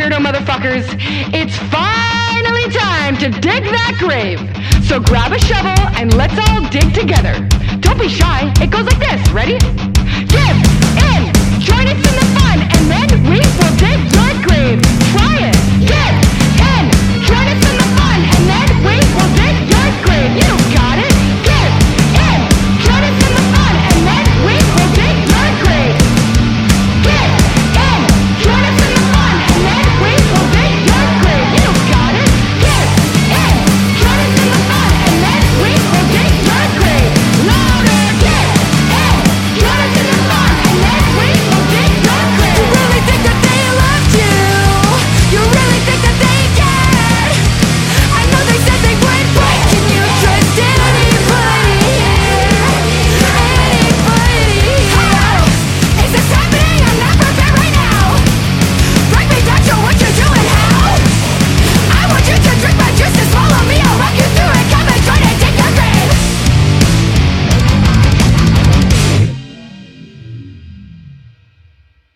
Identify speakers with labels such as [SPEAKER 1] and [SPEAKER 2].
[SPEAKER 1] weirdo motherfuckers. It's finally time to dig that grave. So grab a shovel and let's all dig together. Don't be shy, it goes like this, ready? Give in, join us in the fun, and then we will dig your grave.